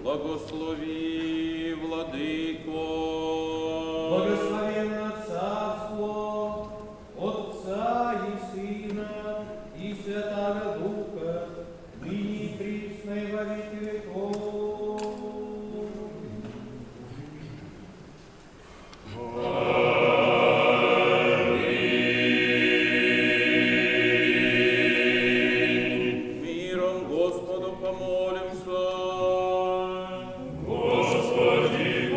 Благослови, Владыко. Благословенно Царство Отца и Сына и Святаго Духа, ныне и присно и во веки веков. Миром Господу помолимся. Господи,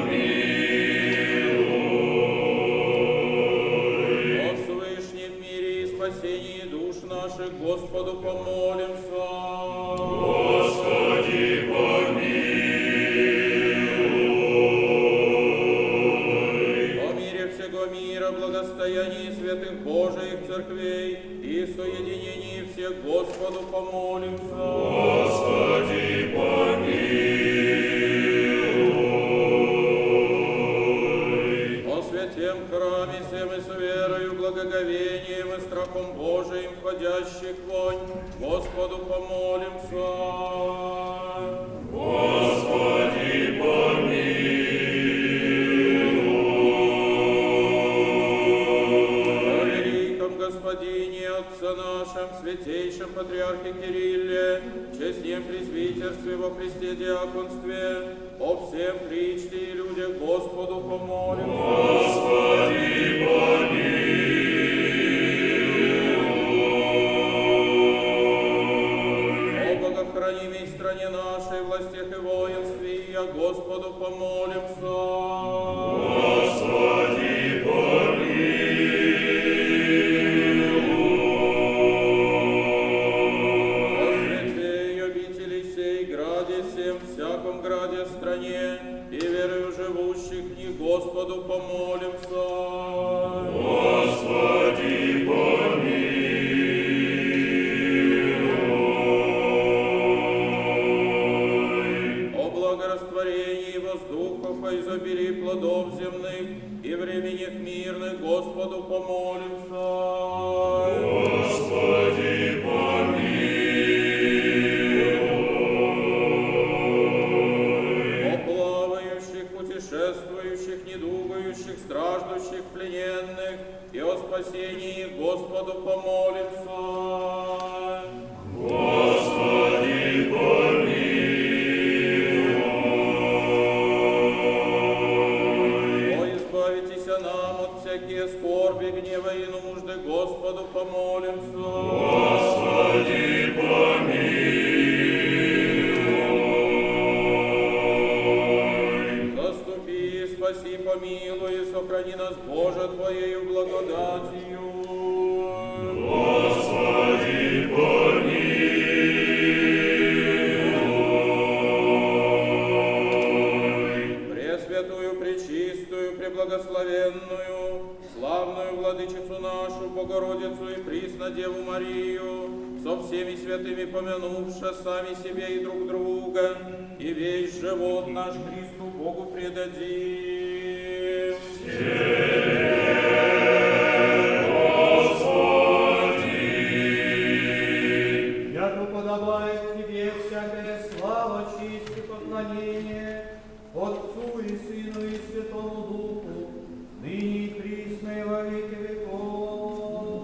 помилуй. О свышнем мире и спасении душ наших Господу помолимся. Господи, помилуй. О мире всего мира, благостоянии святых Божиих церквей и соединении всех Господу помолимся. Господи, помилуй. О святем храме всем и с верою, благоговением и страхом Божиим входящих вонь, Господу помолимся. Господи, помилуй. О великом Господине, Отце нашем, святейшем Патриархе Кирилле, честнем пресвитерстве во Христе диаконстве, о всем причте и людях Господу помолимся. Господи, помилуй. О богохранимой стране нашей, властях и воинстве, и о Господу помолимся. Господи, помилуй. О святей обители сей, граде всем, всяком граде стране, и верою живущих в них Господу помолимся. Господи, помилуй. О благорастворении воздухов, о изобилии плодов земных и временах мирных Господу помолимся. Господи, помилуй. О плавающих, путешествующих, недугающих, страждущих, плененных и о спасении Господу помолимся. Господи, помилуй. О избавитесь нам от всякие скорби, гнева и нужды Господу помолимся. Господи, помилуй. Заступи, спаси, помилуй, и сохрани нас, Боже, Твоею благодатью. Господи, помилуй. Пресвятую, пречистую, преблагословенную, славную владычицу нашу, Богородицу и присно Деву Марию, со всеми святыми помянувши сами себе и друг друга, и весь живот наш Христу Богу предадим. Яко подобает Тебе всякая слава, честь и поклонение Отцу и Сыну и Святому Духу, ныне и присно и во веки веков.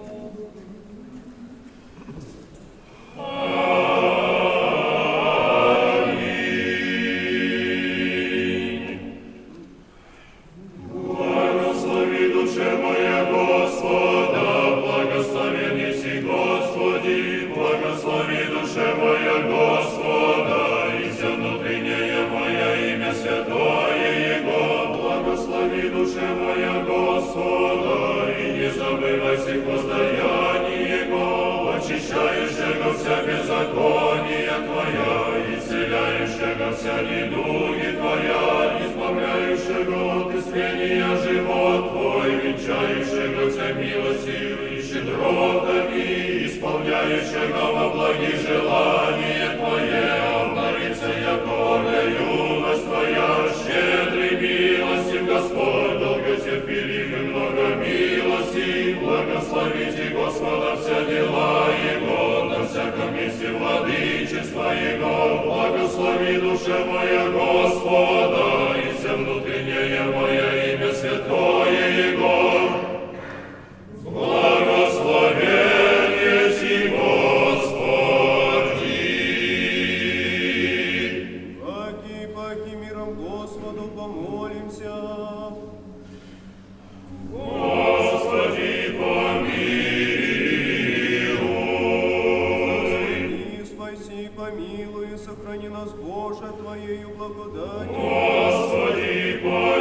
Благослови душе моя Господа, благословен еси Господи, благослови душе моя Господа, и вся внутренняя моя имя святое Его, благослови душе моя Господа, и не забывай всех воздаяние Его, очищающего вся беззакония Твоя, исцеляющего вся недуги Твоя, избавляющего от исцеления живот Твой, венчающего вся милостью и щедротами, исполняющего во благих желания Твое, обновится яко юность Твоя, щедрый милостив Господь, долготерпелив и много милости, благословите Господа вся дела Его, на всяком месте владычества Его, благослови душе моя моя Господа, и все внутреннее мое имя святое Его. Благословен еси Господи. Паки миром Господу помолимся. Господи, помилуй. Спаси, помилуй, и сохрани нас, Боже, Твоею благодатью. Господи,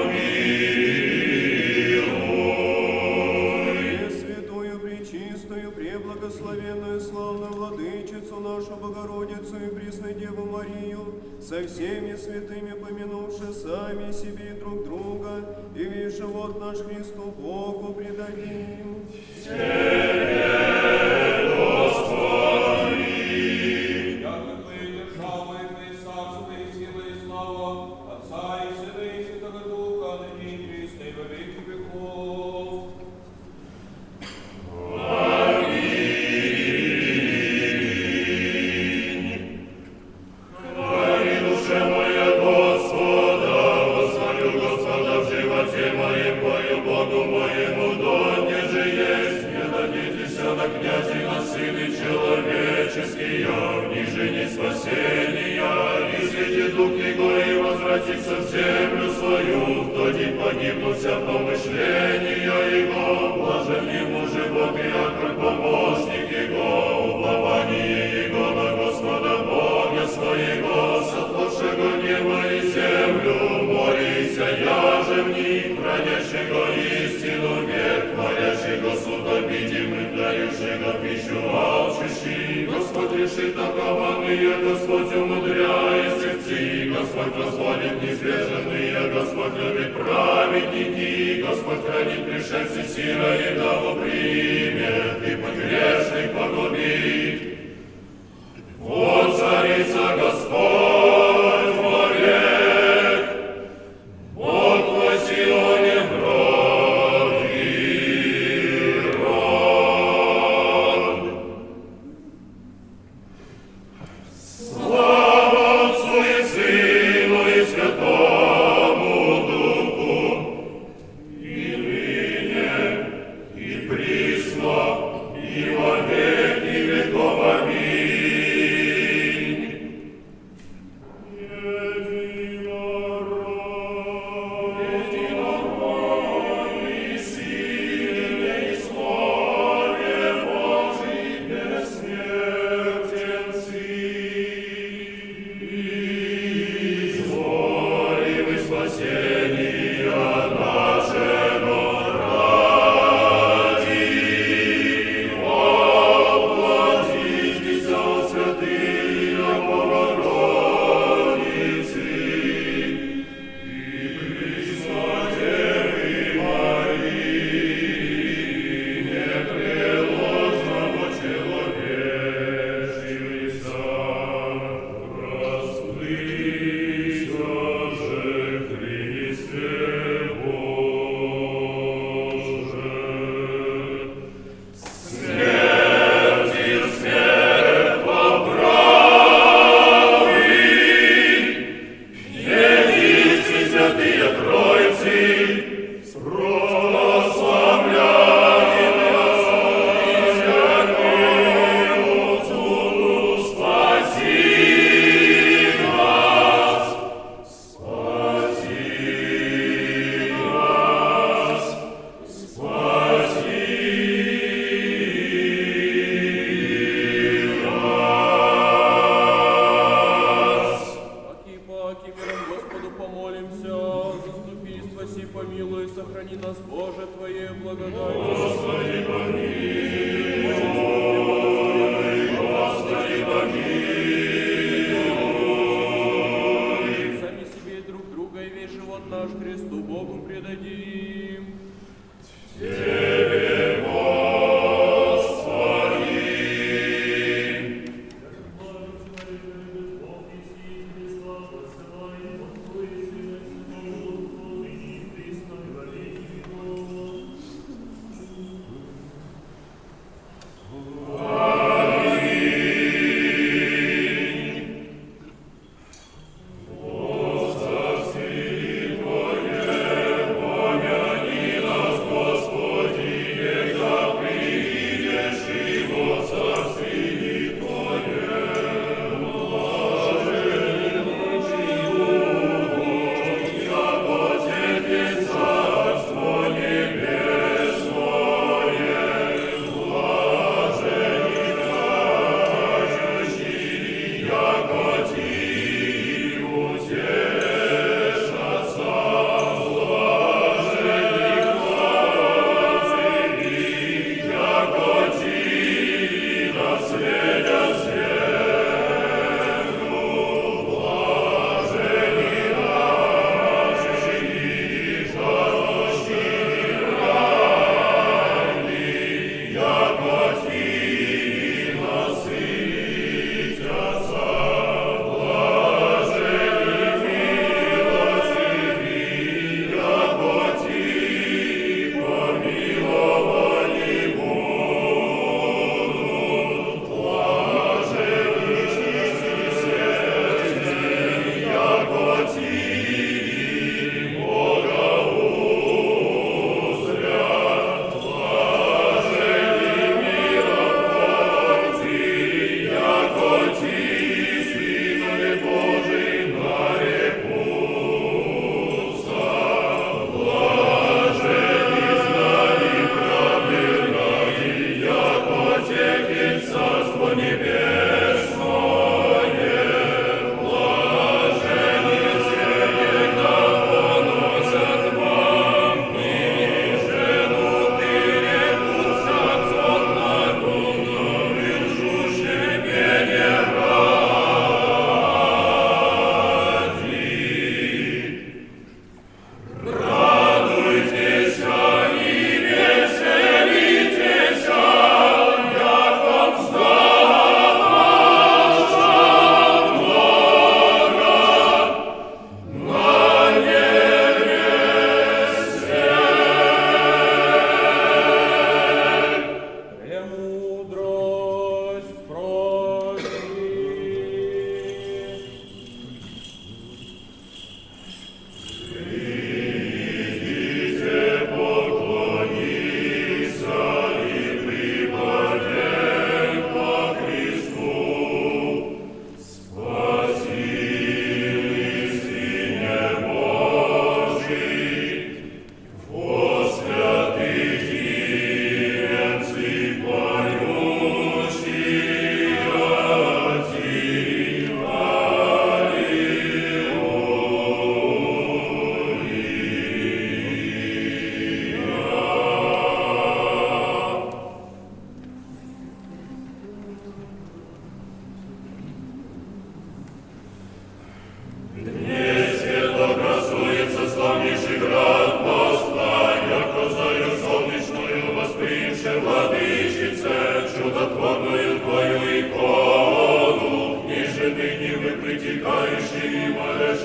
помилуй. Пресвятую, пречистую, преблагословенную, славную Владычицу нашу Богородицу и Пресную Деву Марию, со всеми святыми помянувши сами себе и друг друга, и весь живот наш Христу Богу предадим. Яко Твоя держава, и Твои царство, и сила, и слава, Отца и Сына, и Святого Духа, ныне и присно, и во веки веков. Хвали душе моя Господа, восхвалю Господа в животе моем, пою Богу моему, донде же есть, не дадитеся на князи, на сыны человеческие, в нижине спасения, и среди дух его, и возвратится в землю свою, в тот день погибнут вся помышления его, блаженны мужи Бог и Яков, помощник его, упование его на Господа Бога своего, сотворшего небо и землю, море и сяяже в них, хранящего истину век, творящего суд обидимых, дающего пищу алчущий. Господь решит окованные, Господь умудряет сердцы, Господь разводит низверженные, Господь любит праведники, Господь хранит пришельцы сира и того примет, и погрешных погубит. Вот царица Господь вовек, Бог твой Сионе град и род. Слава Отцу и Сыну и Святому Духу, и ныне, и присно, и во веки веков. Аминь. Единородный Сыне и славе Божий бессмертен Сын, изволим спасения нашего ради. Воплотитесь от святые Богородицы и Преснодевы Марии, непреложного человечилица, расплыся же Христе Боже. Смертью смерть поправи, едицы святые Троицы, прославляем нас, всякую цуну спаси нас, спаси нас, спаси нас. Паки миром Господу помолимся, заступи, спаси, помилуй, сохрани нас, Боже, Твоей благодатью. Господи, помилуй, Господи, помилуй. Сами себе и друг друга и весь живот наш Христу Богу предадим. Тебе, Господи. Аминь.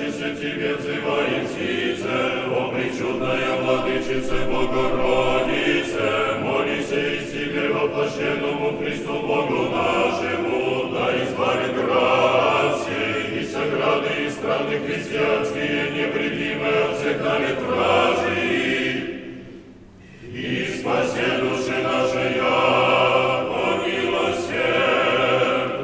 радуйся, тебе взывает птице, о пречудная владычице Богородице, молися и себе воплощенному Христу Богу нашему, да избавит град сей, и сограды и страны христианские, невредимые от всех навет вражий, и спаси души наши, яко милосерд.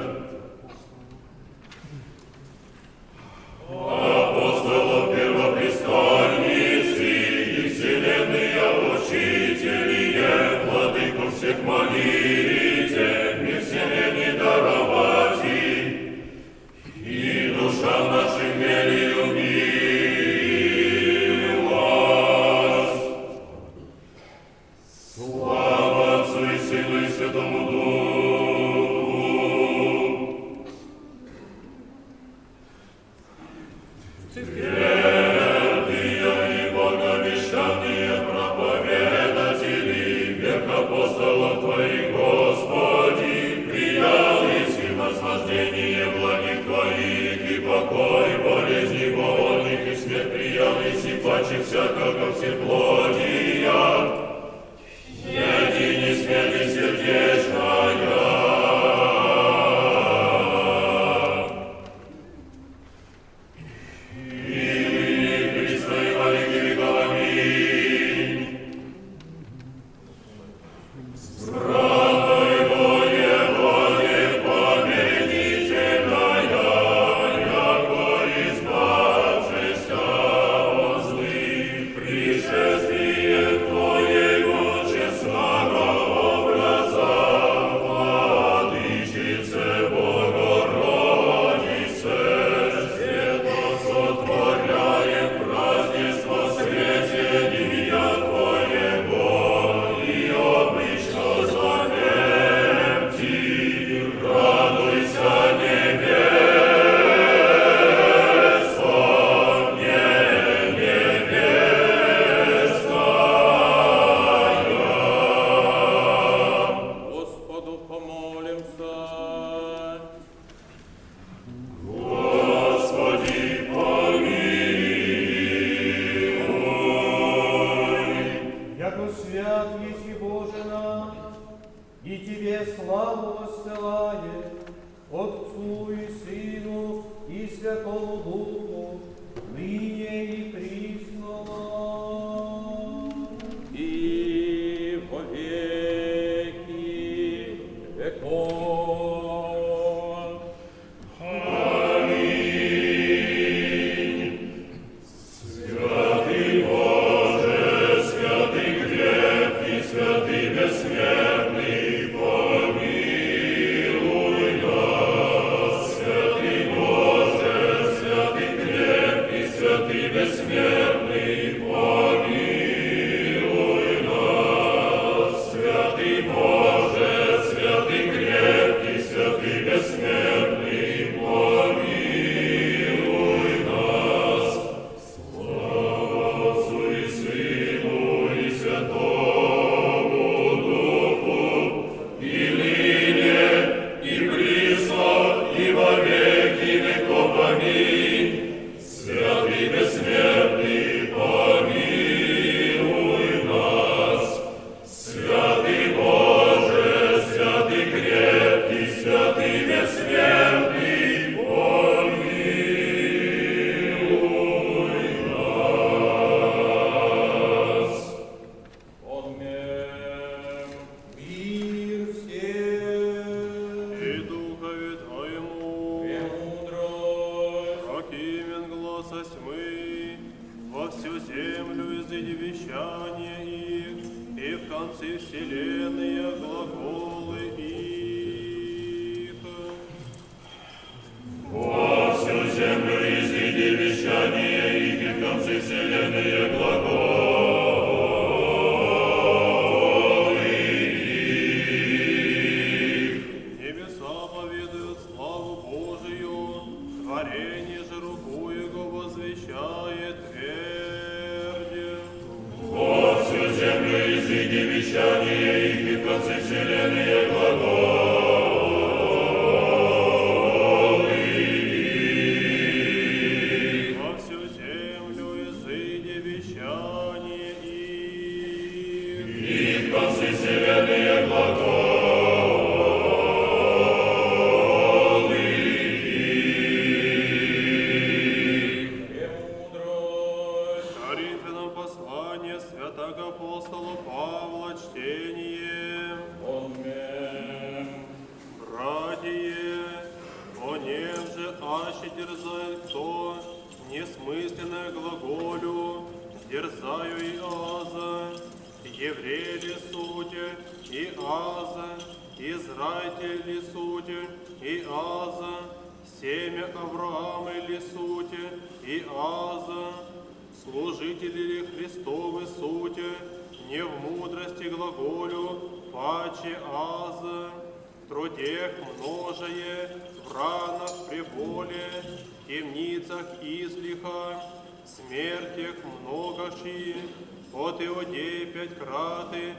Апостолов первопрестольницы и вселенные учителие, владыку всех молите, мир вселенной даровати, и душам нашим верию милость. Слава Отцу и Сыну и Святому Духу. Твердые и боговещанные проповедатели, век апостолов Твоих, Господи, приял и наслаждение благих Твоих, и покой болезни больных, и смерть приял и паче всякого всеплодия, едини смерти сердечная. Послание святого апостола Павла, чтение. Аминь. Братья, о нем же аще дерзает кто, несмысленно глаголю, дерзаю и аза, еврей ли суть, и аза, Израиль ли суть, и аза, семя Авраама ли суть, и аза, служители ли Христовы суть, не в мудрости глаголю, паче аза, в трудех множее, в ранах приболе, в темницах излиха, смертях многоши, от Иудеи 5 краты,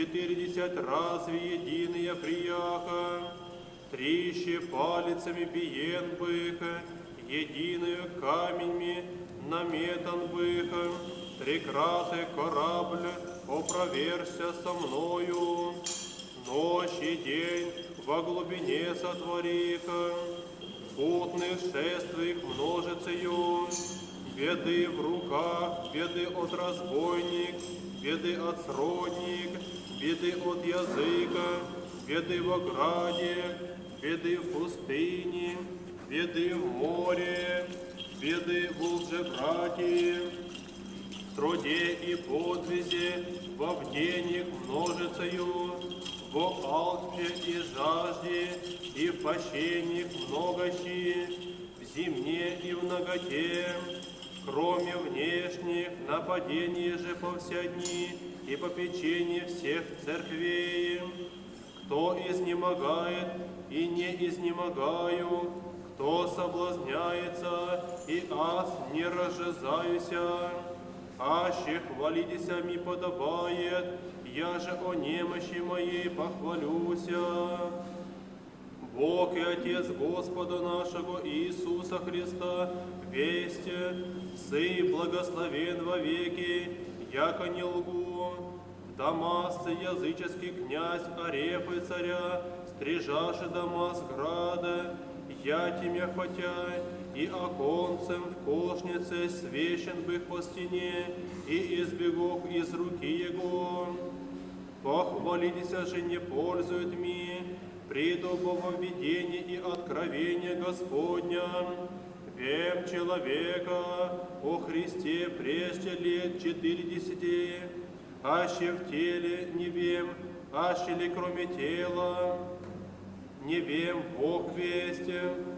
40 разве единые прияха, трище палицами биен бых, единую каменьми наметан бых, 3 краты корабль опровергся со мною, ночь и день во глубине сотворих, путных шествиях множицею, беды в руках, беды от разбойник, беды от сродник, беды от языка, беды в ограде, беды в пустыне, беды в море, беды в лжебратье, в труде и подвизе, во бдениях множицею, во алче и жажде, и в пощениях многощи, в зимне и в наготе, кроме внешних, нападений же по вся дни и попечение всех церквей. Кто изнемогает и не изнемогаю, кто соблазняется и аз не разжезаюся, аще хвалитеся ми подобает, я же о немощи моей похвалюся. Бог и Отец Господа нашего Иисуса Христа, весте, Сы благословен во веки, яко не лгу. В Дамасце языческий князь Арефы царя, стрижаши Дамаск града, я тебя хотя, и оконцем в кошнице свещен бых по стене, и избегов из руки его. Похвалитеся же не пользует ми, придобово видение и откровение Господня. Вем человека о Христе прежде лет 40, аще в теле не вем, аще ли кроме тела, не вем Бог весть.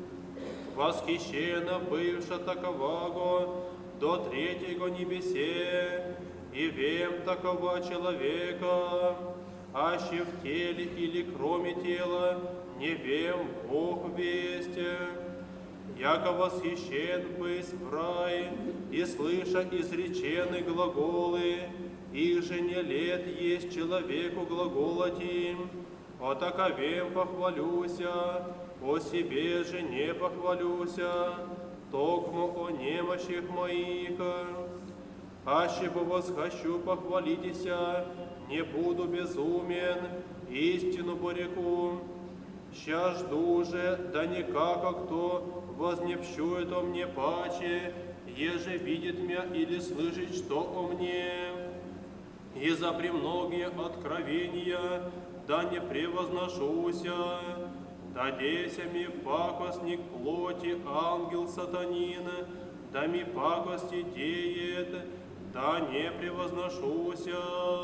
Восхищена бывша таковаго до 3 небесе, и вем такого человека, аще в теле или кроме тела, не вем Бог весть. Яко восхищен бысь в рай, и слыша изречены глаголы, их же не лет есть человеку глаголати, о таковем похвалюся, о себе же не похвалюся, токмо о немощах моих. Аще бы восхощу похвалитеся, не буду безумен, истину пореку. Ща жду же, да никако кто вознепщует о мне паче, еже видит меня или слышит, что о мне. И за премногие откровения, да не превозношуся, да деся ми пакостник плоти ангел сатанин, да ми пакости деет, да не превозношуся.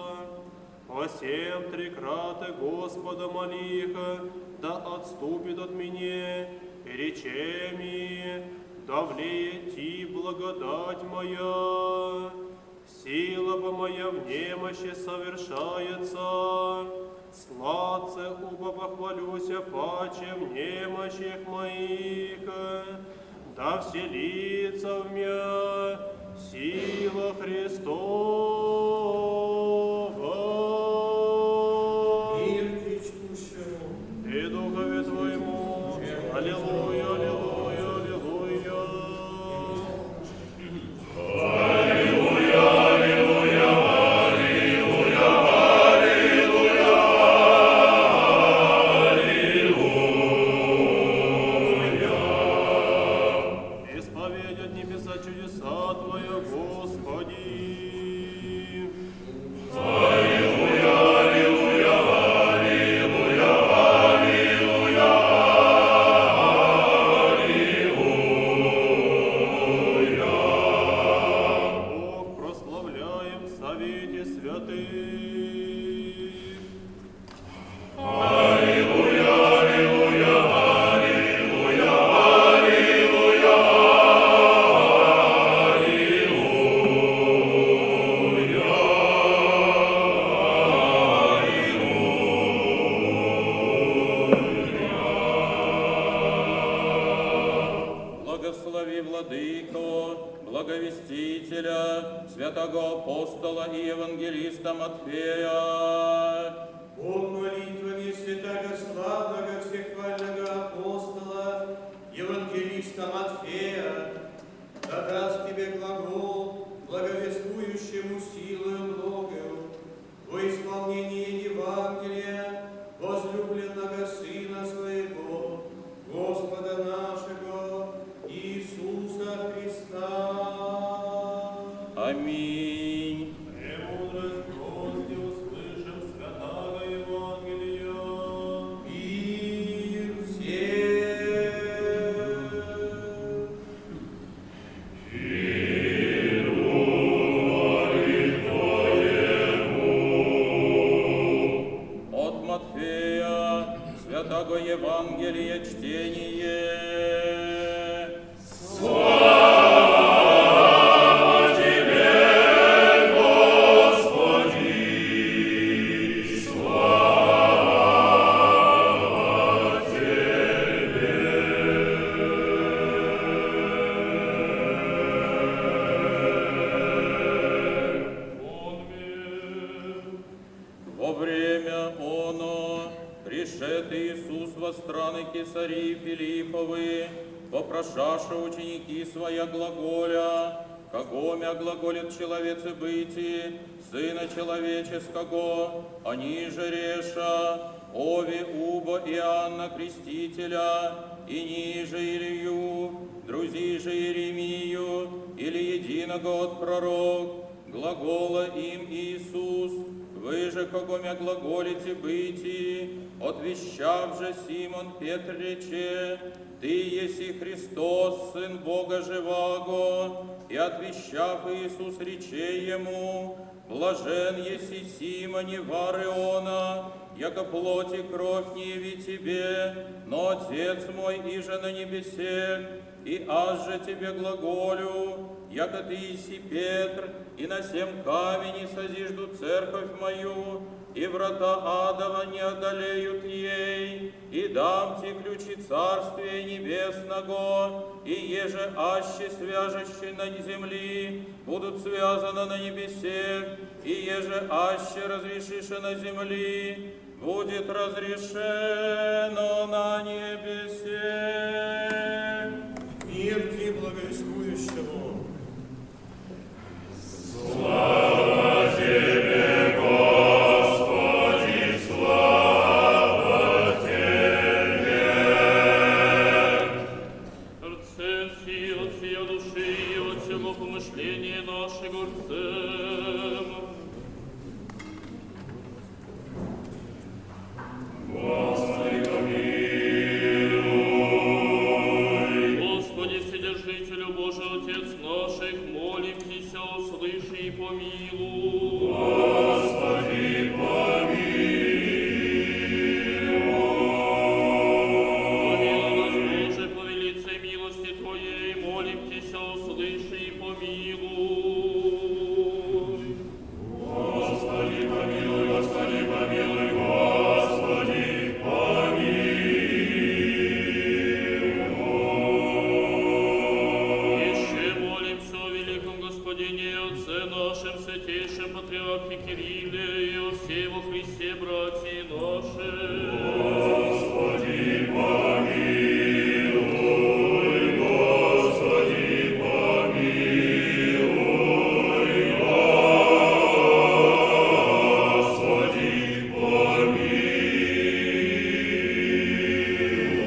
По 7 3 краты Господа молиха, да отступит от меня, и рече ми, да влеет ти благодать моя, сила бы моя в немощи совершается, сладце убо похвалюся паче в немощах моих, да вселится в меня сила Христова. И Духове Твоему, аллилуйя, аллилуйя, аллилуйя. Аллилуйя, аллилуйя, аллилуйя, аллилуйя, аллилуйя. Исповедь от небеса чудеса Твоя, Господи. Благослови, Владыко, благовестителя, святого апостола и евангелиста Матфея. Бог молитвами святого славного всехвального апостола, евангелиста Матфея, да даст тебе глагол, благовествующему силою многою, во исполнение Евангелия, возлюбленного Сына Своего, Господа нашего, Иисуса Христа. Аминь. Премудрость прости, услышим святого Евангелия. Мир всем. От Матфея, святого Евангелия чтение. Во время оно, пришед Иисус во страны Кесарии Филипповы, вопрошаша ученики своя глаголя, «Какомя глаголит человеце быти, Сына Человеческого, они же реша, ови убо Иоанна Крестителя, и ниже Илью, друзи же Иеремию, или единого от пророк, глагола им Иисус, вы же, какомя глаголите быти, отвещав же Симон Петр рече, Ты еси Христос, Сын Бога живаго, и отвещав Иисус рече ему, блажен еси Симоне Вариона, яко плоть и кровь не яви тебе, но Отец мой иже на небесе, и аз же тебе глаголю, яко ты еси Петр, и на сем камени созижду церковь мою, и врата адова не одолеют ей, и дам тебе ключи Царствия Небесного, и еже аще свяжущие на земли, будут связаны на небесе, и еже аще разрешише на земли, будет разрешено на небесе. Мир тебе благовествующему. Слава Тебе, Господи, слава Тебе! Рце сил, от сия души и от всего помышления нашего рцем. Господи, помилуй! Господи, Вседержителю Божий, Отец наших, молимся, услыши и помилуй. Господи, Помилуй нас, Боже, по велицей милости Твоей, молимся, услыши и помилуй. Господи, помилуй, Господи, помилуй, Господи, помилуй. Еще молимся о великом Господине, Отце нашем, святейшем Патриархе Кирилле и о всей во Христе, братья наши. Господи, помилуй, Господи, помилуй, Господи,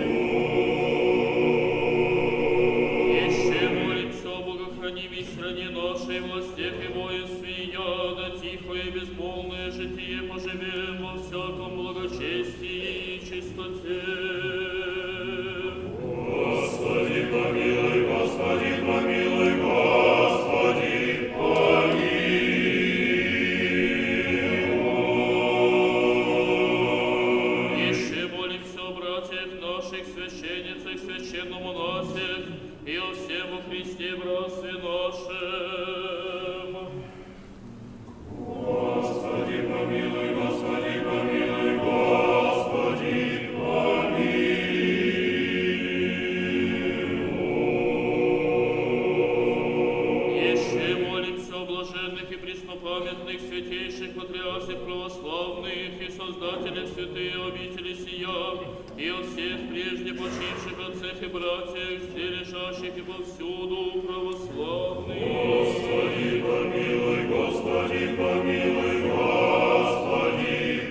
помилуй. Еще молимся о богохранимой стране нашей властях и воинстве, да тихое и безмолвное житие поживем во всяком благочестии и чистоте. Господи, помилуй, Господи, помилуй, Господи, помилуй. Еще молимся о братьях наших, священницах, священномонасях и о всем во Христе братстве нашем. Господи, помилуй, Господи, помилуй, Господи, помилуй. Еще молимся о блаженных и преснопамятных святейших патриарсах православных и создателях святые обители сия, и о всех прежде почивших отцах и братьях, где лежащих и повсюду православных. Господи, помилуй, Господи, помилуй, Господи,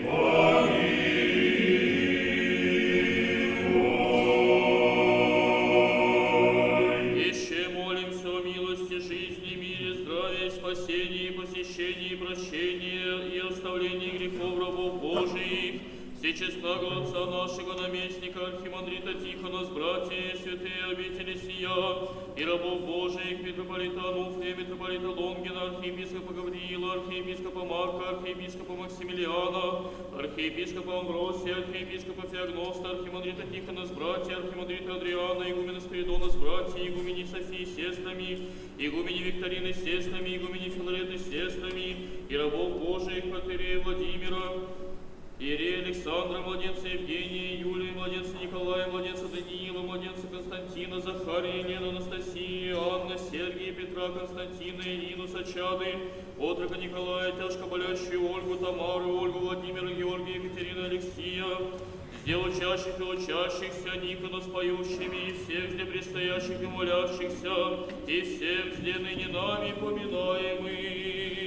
помилуй. Еще молимся о милости жизни, мире, здравии, спасении, посещении, прощении и оставлении грехов рабов Божиих, всечестного Отца нашего наместника архимандрита Тихона с братьями, святые обители сия, и рабов Божиих, митрополита Ануфрия, митрополита Лонгина, архиепископа Гавриила, архиепископа Марка, архиепископа Максимилиана, архиепископа Амвросия, архиепископа Феогноста, архимандрита Тихона с братьями, архимандрита Адриана, игумена Спиридона с братьями, игумени Софии с сестрами, игумени Викторины с сестрами, игумени Филареты с сестрами, и рабов Божиих, протоиерея Владимира, Иерея Александра, младенца Евгения, Юлия, младенца Николая, младенца Даниила, младенца Константина, Захария, Елены, Анастасии, Анны, Сергия, Петра, Константина, Ирину, Сачады, отрока Николая, тяжко болящую Ольгу, Тамару, Ольгу, Владимира, Георгия, Екатерину, Алексия, где учащих и учащихся, Никона с поющими, и всех, где предстоящих и молящихся, и всех, где ныне нами поминаемых.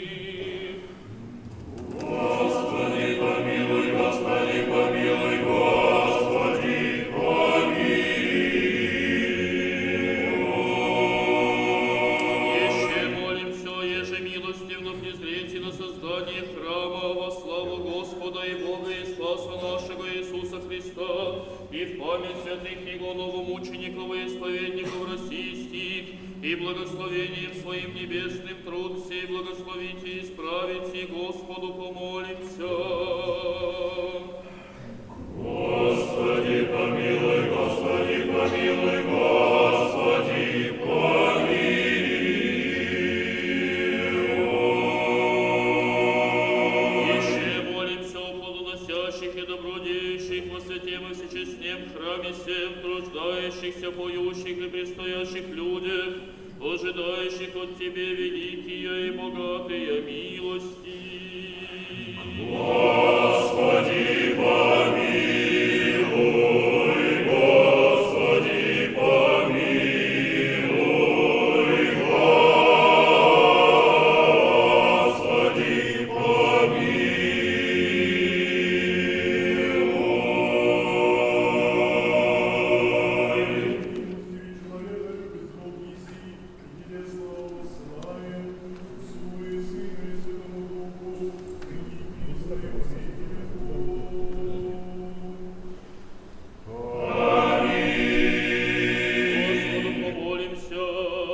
Господи, помилуй, Господи, помилуй, Господи, помилуй. Еще молимся, еже милостивно презрите на создание храма во славу Господа и Бога и Спаса нашего Иисуса Христа, и в память святых Его новомучеников и исповедников российских, и благословением Своим небесным труд сей благословите и исправите, Господу помолимся. Господи, помилуй, Господи, помилуй, Господи, помилуй. Еще молимся о плодоносящих и добродеющих во святем и всечестнем храме всем труждающихся, поющих и предстоящих людях, ожидающих от Тебе великие и богатые милости. Господи, помилуй, Господи, помилуй, Господи, Господу помолимся.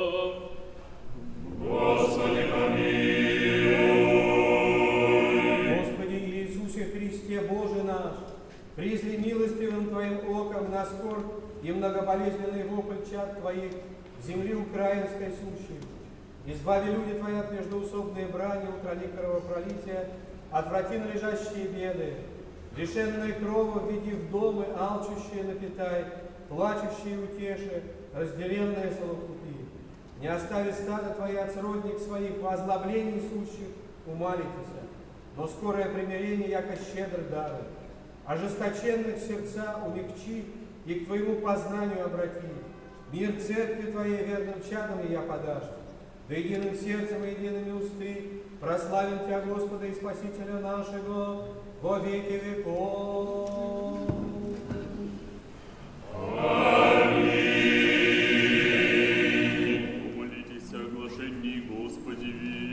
Господи, помилуй. Господи Иисусе Христе, Боже наш, призри милостивым Твоим оком на скорбь и многоболезненный вопль чад Твоих, земли украинской сущей. Избави люди Твои от междоусобной брани, утрали кровопролития, отврати належащие беды, лишенные крова введи в домы, алчущие напитай, плачущие утеши, разделенные солокупи. Не остави стадо Твои от сродник своих, во озлоблении сущих умалитеся, но скорое примирение, яко щедр дары. Ожесточенных сердца умягчи и к Твоему познанию обрати. Мир церкви Твоей верным чадом и я подашь. Да единым сердцем и едиными усты прославим Тебя, Господа и Спасителя нашего, во веки веков. Умолитесь о оглашении Господа. Господи,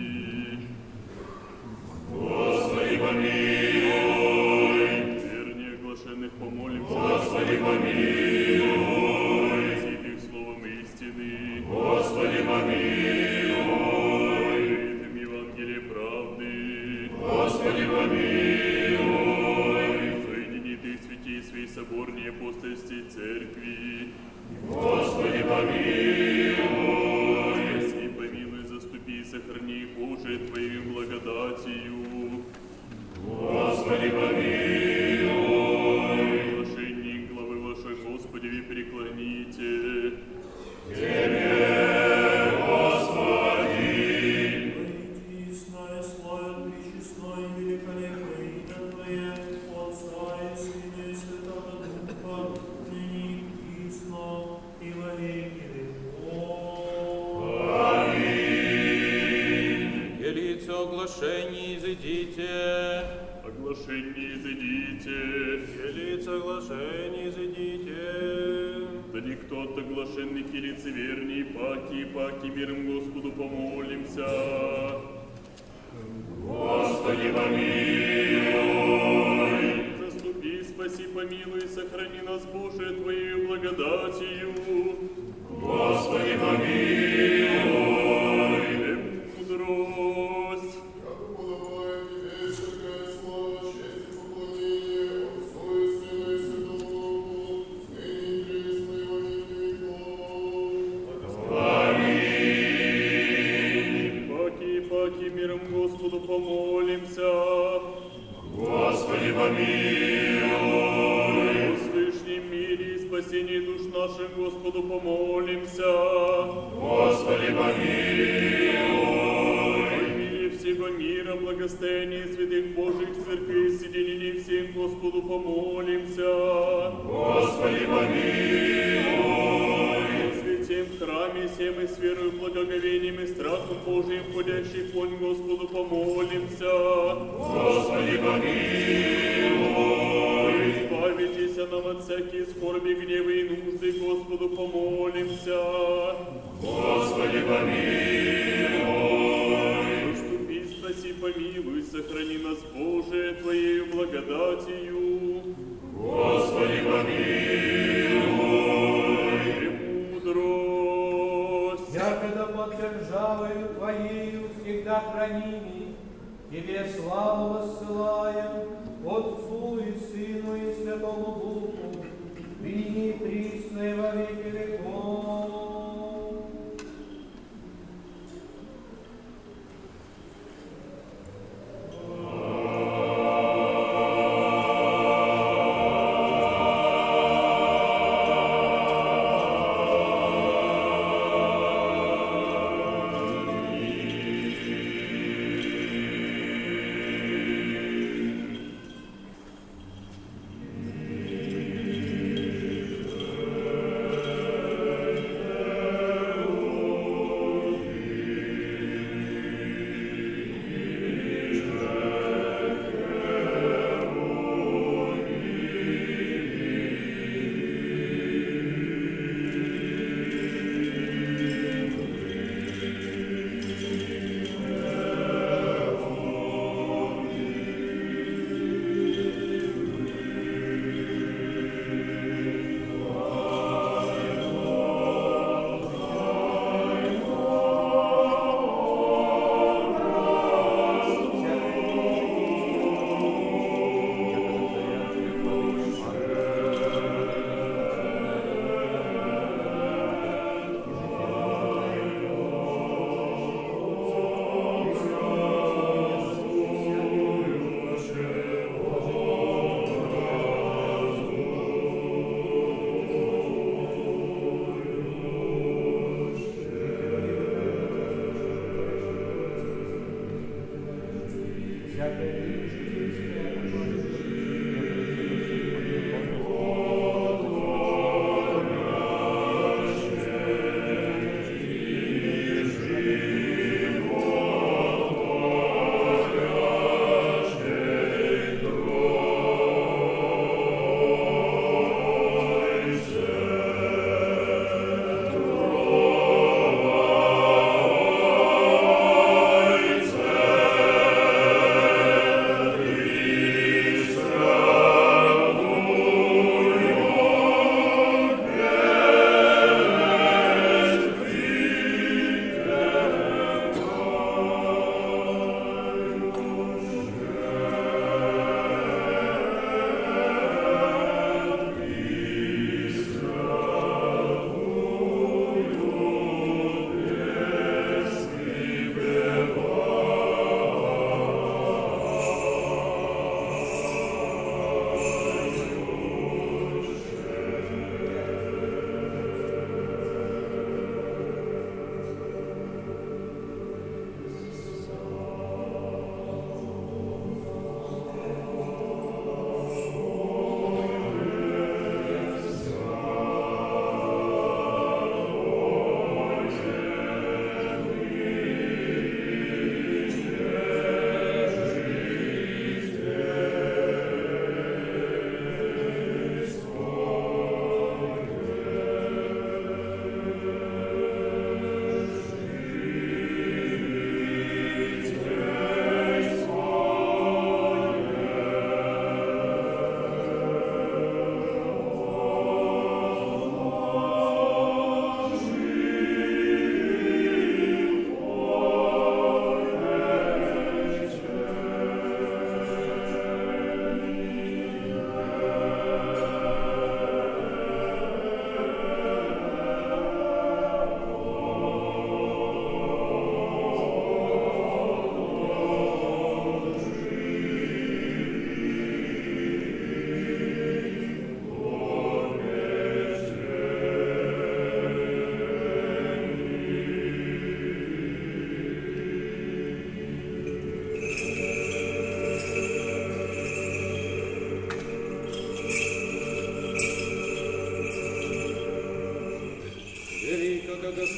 Господи, помилуй. Вернее оглашенных помолимся, Господи, помилуй. Святых словом истины, Господи, помилуй. Открытым Евангелие правды, Господи, помилуй. Соедини Ты святей своей соборней апостольской церкви, Господи, помилуй. Спаси, помилуй, заступи и сохрани, Боже, Твоей благодатью. Господи, помилуй. Глашение главы вашей, Господи, преклоните. Тебе, Господи. Истинное, славен, пречестное, великолепное имя Твое, Отца и Сына и Святого Духа, ныне и присно, и во веки веков. Аминь. Елица оглашений изыдите. Оглашение изыдите. Елица оглашений изыдите. Да никто от оглашенных и лицеверней, паки миром Господу помолимся. Господи, помилуй. Заступи, спаси, помилуй, сохрани нас, Боже, Твоей благодатью. Господи, помилуй. Премудрость. Паки миром Господу помолимся. Господи, помилуй. О свышнем мире и спасении душ наших Господу помолимся. Господи, помилуй. О мире всего мира, благостоянии святых Божьих церквей, соединении всем Господу помолимся. Господи, помилуй. Святем храме всем и с верою, благоговением и страхом Божиим, входящий вонь Господу помолимся. Господи, помилуй. Избавитесь нам от всяких скорби, гнева и нужды, Господу помолимся. Господи, помилуй. Заступи, спаси, помилуй, сохрани нас, Боже, Твоею благодатью. Господи, помилуй. Премудрость. Якогда под державою Твоею всегда храними, Тебе славу воссылаем, Отцу и Сыну и Святому Духу, ныне и присно и во веки веков.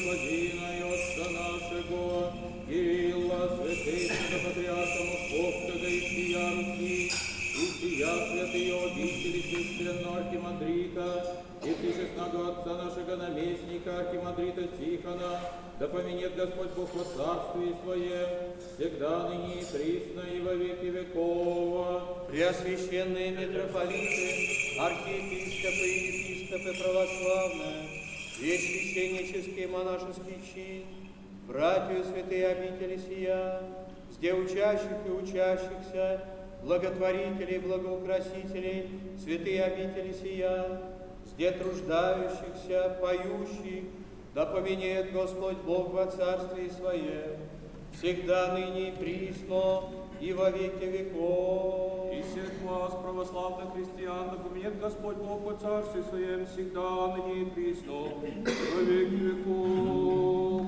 Господина и Отца нашего, Кирилла, святейшего патриарха Московского и всея Руси, и всея святые обители священного архимандрита, и всечестного Отца нашего наместника, архимандрита Тихона, да поменет Господь Бог во царстве Своем, всегда ныне и присно и во веки веков. Преосвященные митрополиты, архиепископы и епископы православные, весь священнический и монашеский чин, братью святые обители сия, сде учащих и учащихся, благотворителей и благоукрасителей, святые обители сия, сде труждающихся, поющих, да поменяет Господь Бог во царстве Своем, всегда ныне и присно и во веки веков. И всех вас, православных христиан, да поменяет Господь Бог во царстве Своем, всегда ныне и присно и во веки веков.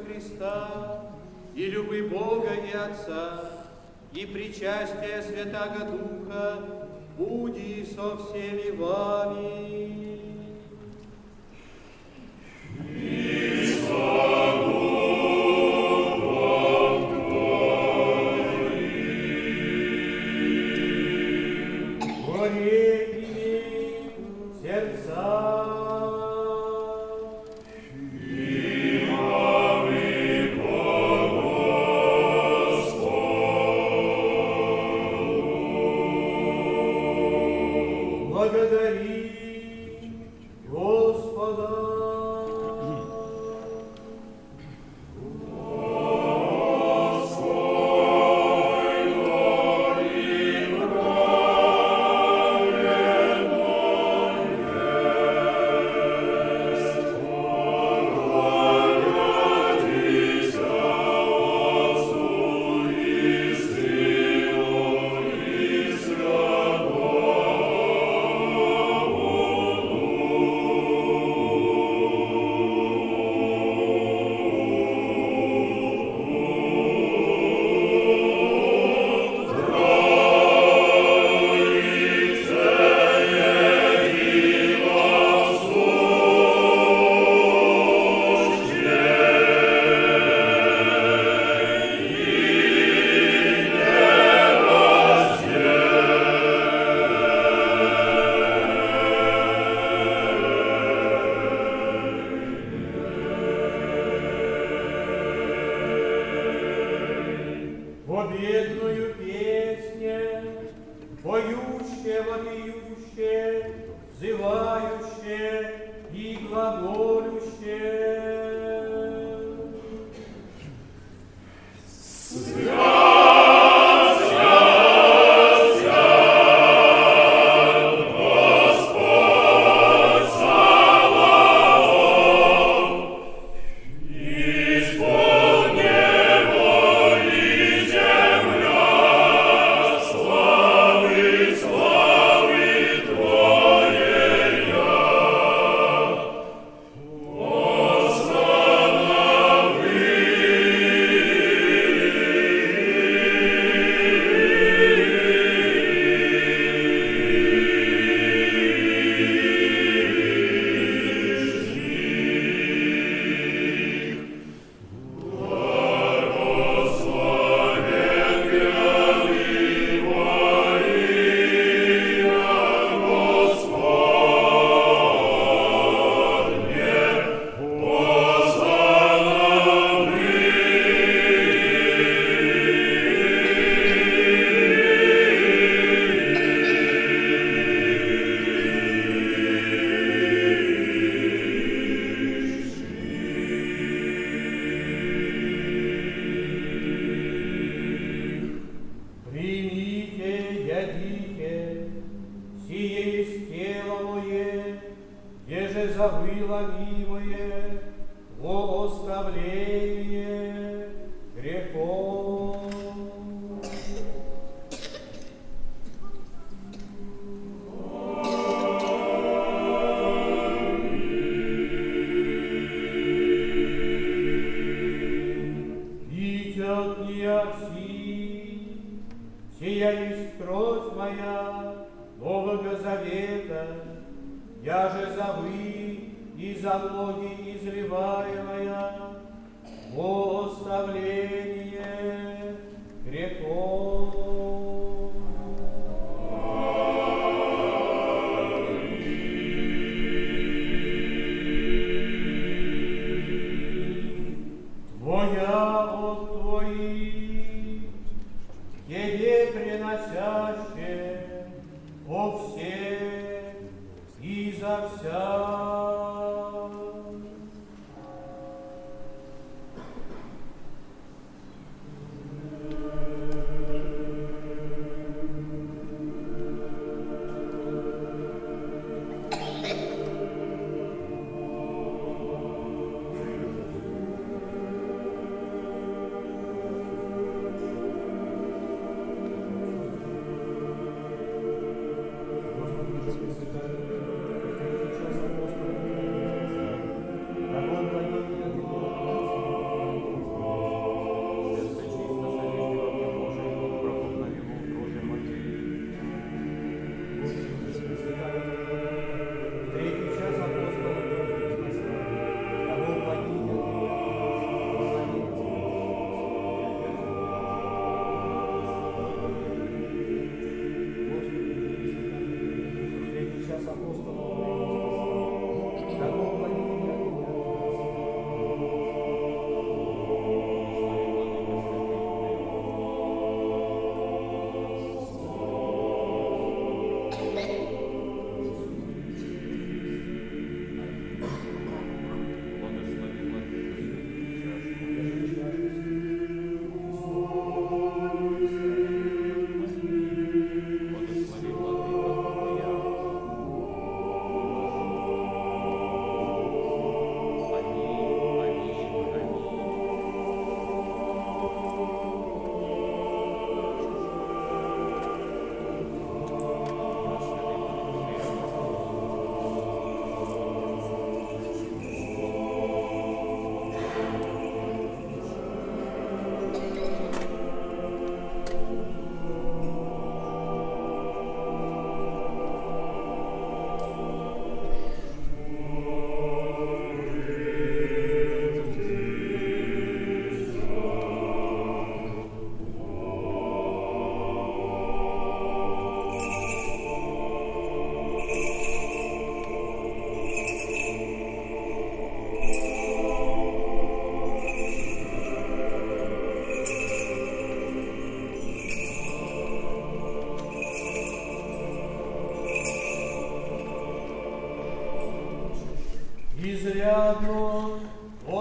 Христа, и любы Бога и Отца, и причастие Святаго Духа, буди со всеми вами.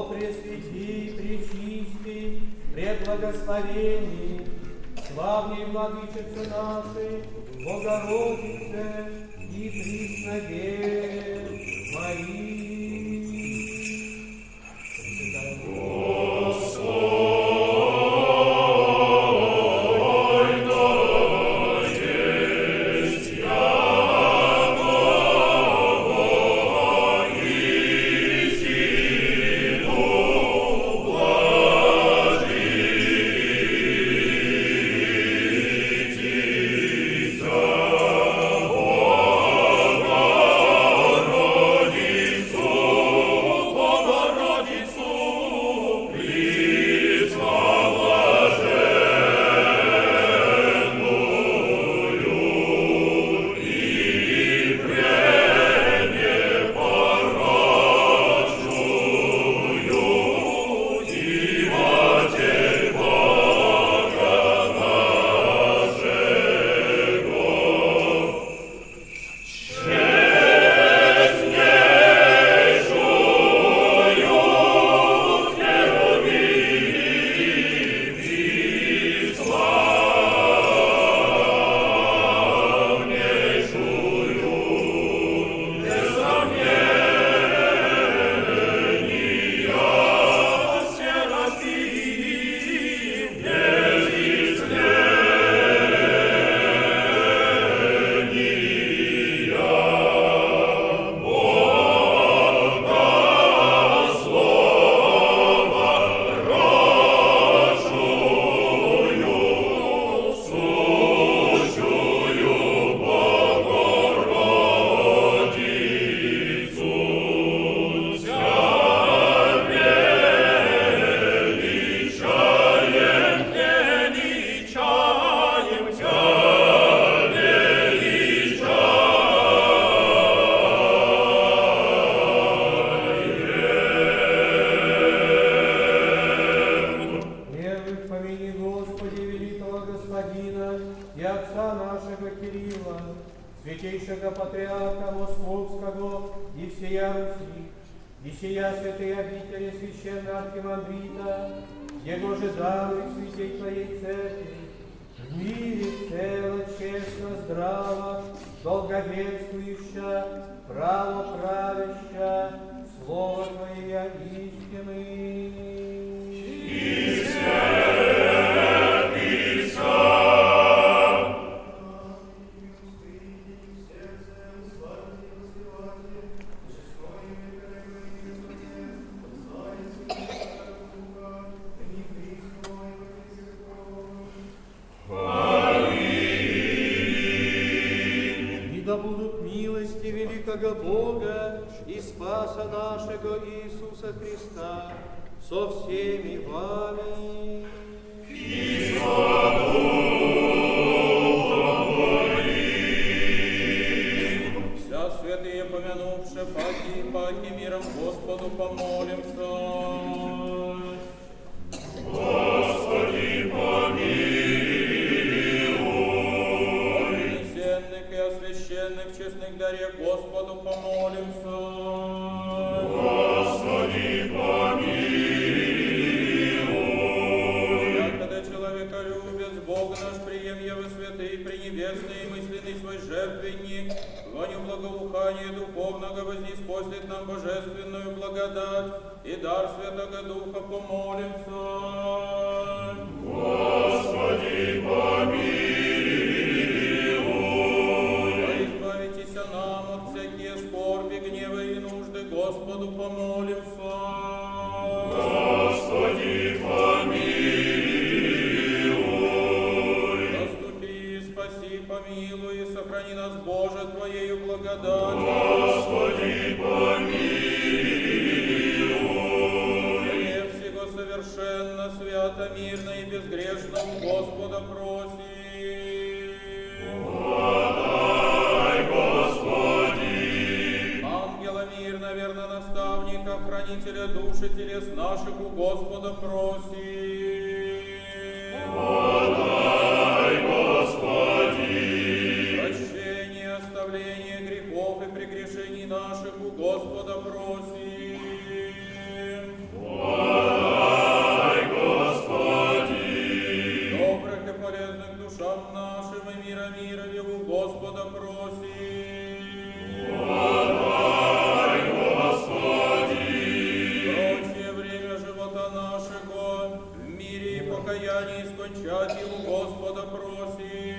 Пресвяти, Пречисти, Преблагословенни, славней Владычице нашей, Богородице и Преснодеве Марии. Святейшего Патриарха Московского и всея Руси, и сия святые обители священного архимандрита, его же даруй святей Твоей Церкви, в мире цело, честно, здраво, долговечствующа, право правяща, Слово Твое истины. Великого Бога и Спаса нашего Иисуса Христа со всеми вами. И с Духом Твоим. Вся святые, помянувши паки миром Господу помолимся. Господи, помилуй. Пресвященных и освященных честных даре Господу помолимся. Господи, помилуй. Якогда человеколюбец, Бог наш, прием Его святый, пренебесный и мысленный свой жертвенник, воню благоухания духовного вознеспослит нам божественную благодать и дар Святого Духа помолимся. Господи, помилуй. Избавитесь нам от всякие скорби, гнева и нужды, Господу помолимся. Господи, помилуй. Заступи, спаси, помилуй и сохрани нас, Боже, Твоею благодатью. Господи, помилуй. Всего совершенно, свято, мирно и безгрешно у Господа просим. Подай, Господи. Ангела мирно, верно наставника, хранителя души телес наших у Господа просим. Подай, Господи. Прощение, оставление грехов и прегрешений наших у Господа просим. скончать у Господа просим.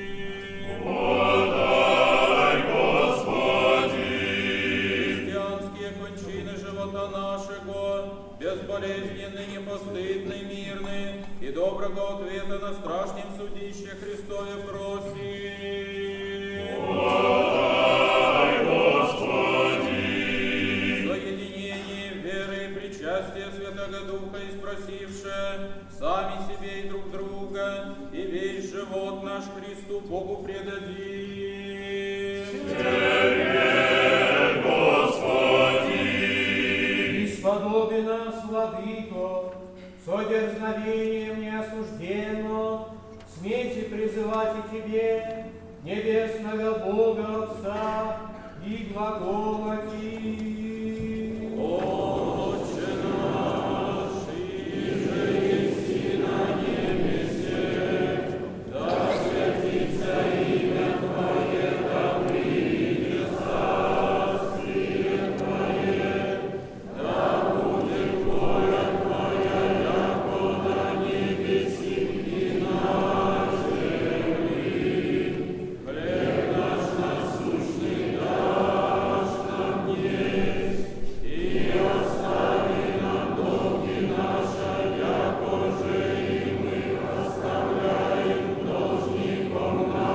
Подай, Господи! Христианские кончины живота нашего, безболезненный, непостыдный, мирный, и доброго ответа на страшном судище Христове просим. Подай, Господи! Соединение веры и причастия Святого Духа испросивше сами себе и друг друга, и весь живот наш Христу Богу предадим. Тебе, Господи! Исподоби нас, Владыко, со дерзновением неосужденно, смейте призывать и Тебе, небесного Бога Отца, и глаголать им. Отче наш, иже еси на небесе, да святится имя Твое, да придет царствие Твое, да будет воля Твоя, яко на небеси и на земли. Хлеб наш насущный дашь нам днесь, и остави нам долги наши, яко же и мы оставляем должником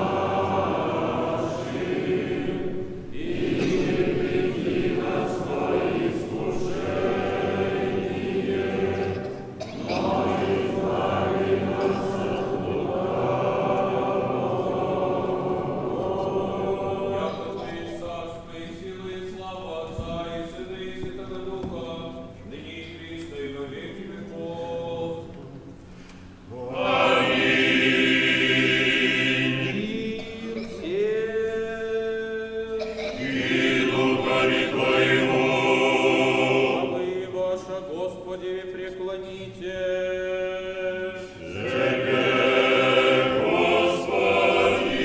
нашим. И не введи нас в искушение, но избави нас от лукавого. Яко Ты царство и сила и слава Отца и Сына и Святого Духа, ныне и присно и во веки веков. Мир всем! И духові Твоєму! Вы, Ваша, Господи, преклоните. Тебе, Господи!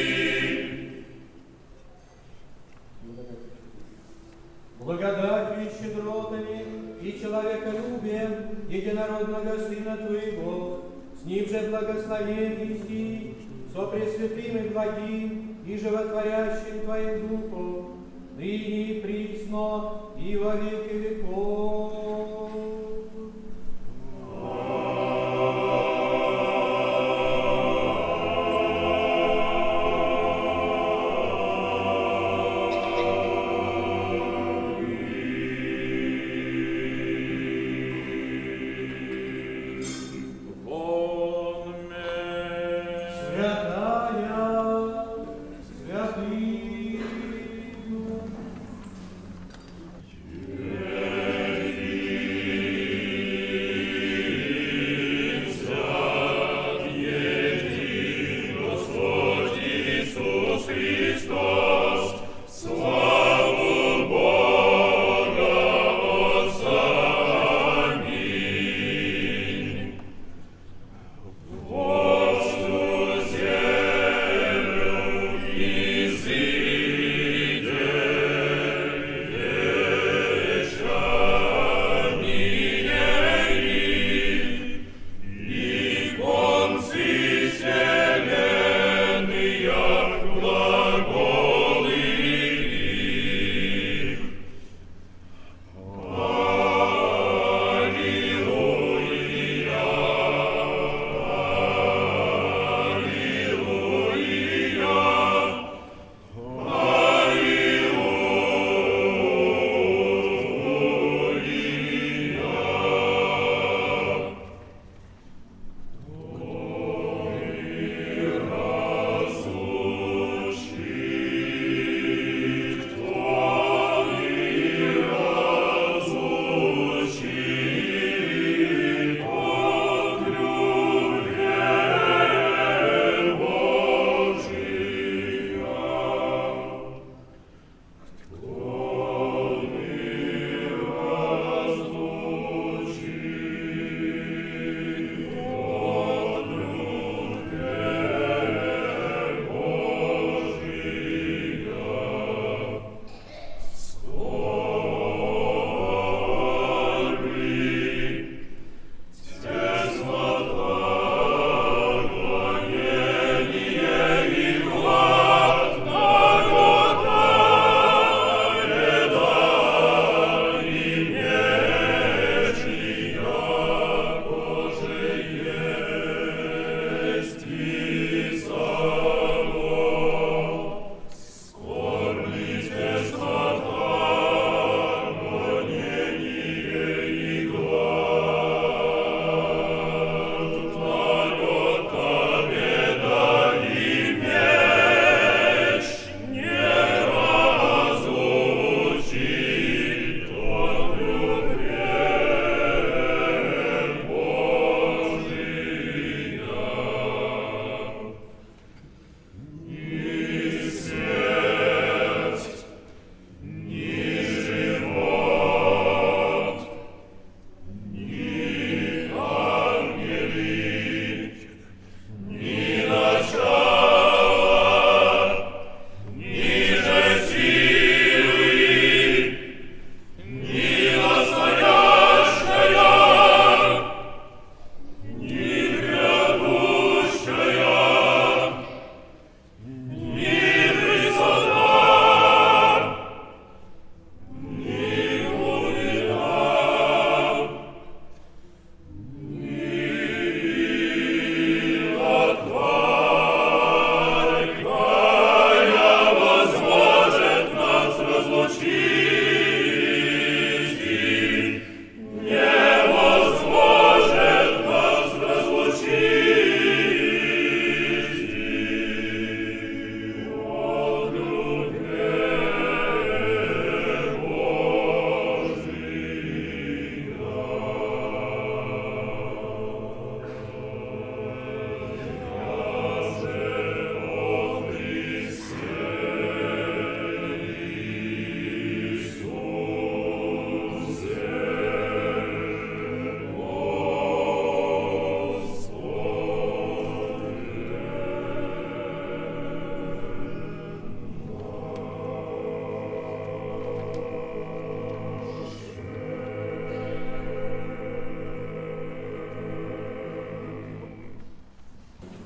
Благодатью и щедротами и человеколюбием единородного Сына Твоего, с Ним же благословен си, со пресвятым и благим и животворящим Твоим Духом, ныне и присно и во веки веков. Святая, святый Дух, Тебе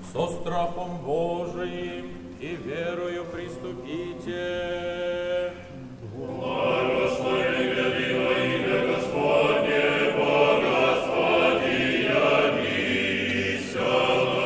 со страхом Божиим и верою приступите. Благослови во имя Господне, Бога, Господи, явися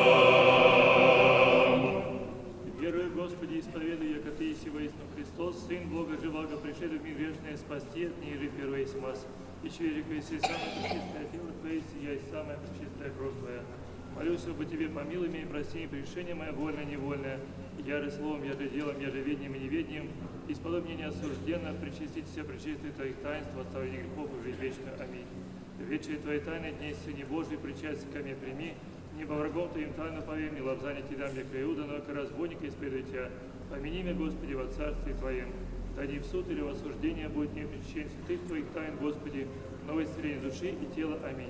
нам. Верую, Господи, исповедую, яко Ты еси воистину Христос, Сын Бога живаго, пришедший в мир грешный, спасти от ниже первой есть вас. Еще верю, еси самая пречистая тело Твое, я и самая пречистая кровь Твоя. Молюсь об Тебе, помилуй меня и прости мне прегрешение мое вольное, невольное, я же словом, я же делом, я же ведением и неведением, исподобь мне неосужденно, причастить все пречистые Твоих таинств, оставление грехов и жизнь вечную. Аминь. Вечные Твои тайны, дней Сыне Божий, причастие ко мне прими, небо врагом Твоим тайну повем, не лобзание Ти дам, яко Иуда, но яко разбойника исповедуй Тебя. Помяни меня, Господи, во Царстве Твоем. Да не в суд или в осуждение будет мне причащение святых Твоих тайн, Господи, новое исцеление души и тела. Аминь.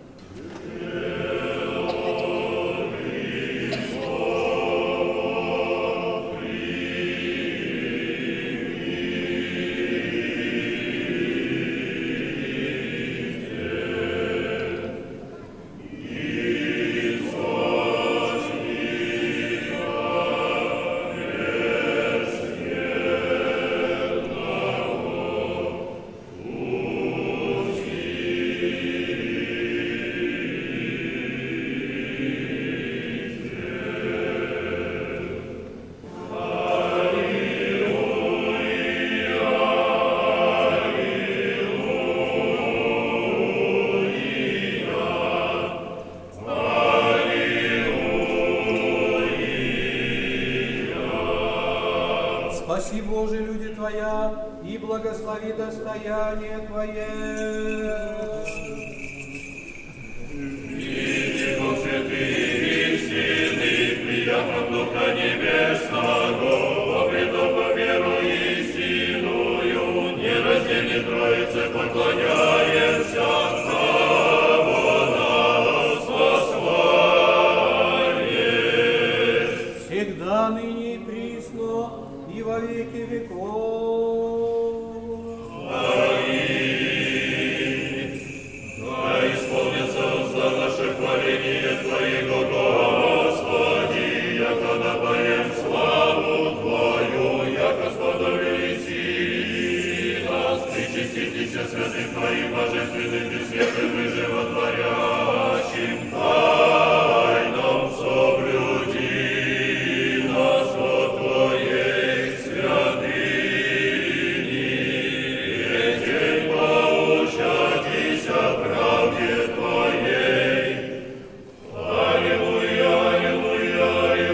Спаси, Боже, люди Твоя, и благослови достояние Твое. Видимо, святые истины, приятно Духа Небесного, во предобо веру истинную, нераздельной Троице поклоняемся, того нас вославит. Всегда, ныне и присно, и во веки веков. Да исполнится уста наше хваление Твоего, Господи, яко напоем славу Твою, яко сподобились нас, причаститесь святым Твоим божественным, бессмертным и животворящим тайнам, соблюди нас от Твоей святыни, этим поучайтесь о правде Твоей. Аллилуйя, аллилуйя,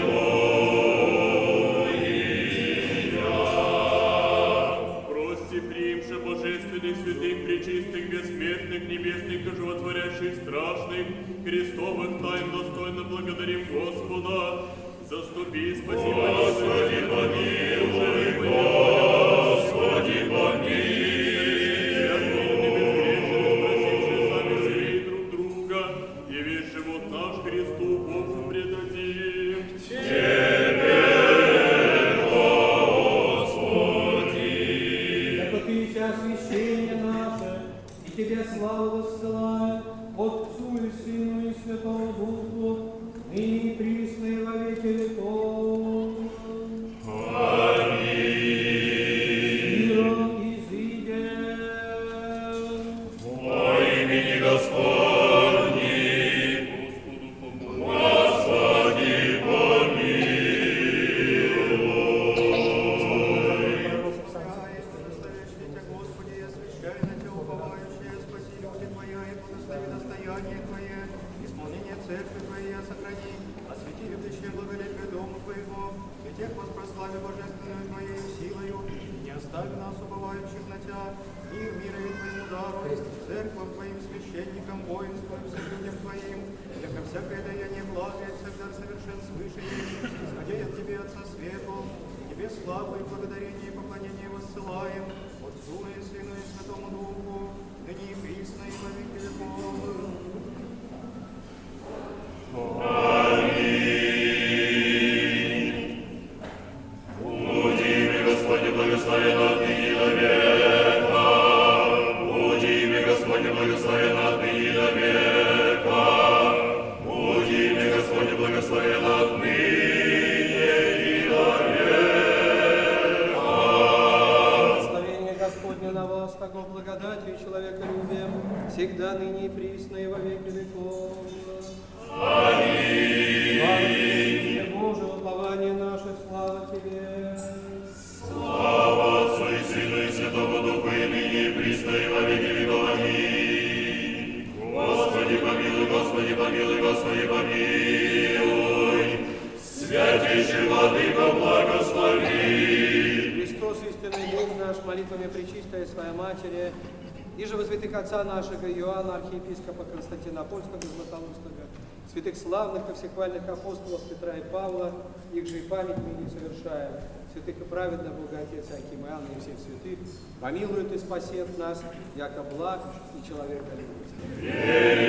аллилуйя. Прости, приимши божественных, святых, пречистых, бессмертных, небесных и животворящих, страшных, крестовых тайн достойно благодарим Господа. Заступи, спаси, Господи, помилуй, Господи, помилуй. Просивши сами себе друг друга, и весь живот наш Христу Богу предадим. Яко Ты ся освящение наше, и Тебе славу воссылаем, Отцу и Сыну и Святому Духу, ныне и присно и во веки веков. Миром изыдем. Во имени Господни, Господи, Господи, освящай на Тебя уповающие, спаси люди Твоя и благослови достояние Твое, исполнение церкви Твоей сохрани, освети любящее благолепие Дома Твоего, и тех воспрослави божественную Твоей силою, не остави нас уповающих на Тебя, мир мира и Твоему дару, церковь Твоим священникам, воинством, всем людям Твоим, яко всякое даяние блага и всегда совершен свыше них, исходя от Тебе, Отца Свету, Тебе славу и благодарение и поклонение воссылаем, Отцу и Сыну и Святому Духу, ныне и присно и во веки веков. Буди имя Господне благословенно отныне до века. Буди имя Господне благословенно отныне до века. Буди имя Господне благословенно отныне всегда, ныне и присно, и во веки веков. Аминь. Слава Тебе, Боже, упование наше, слава Тебе. Слава Отцу и Сыну и Святому Духу, и ныне и присно, и во веки веков. Аминь. Господи помилуй, Господи помилуй, Господи помилуй. Святейший Владыко, благослови. Христос, истинный Бог наш, молитвами Пречистой Своей Матери, и же во святых отца нашего Иоанна, архиепископа Константинопольского и Златоустого, святых славных и всехвальных апостолов Петра и Павла, их же и память мы не совершаем, святых и праведных Бога Отец Аким Иоанна и всех святых, помилует и спасет нас, яко благ и человека любит.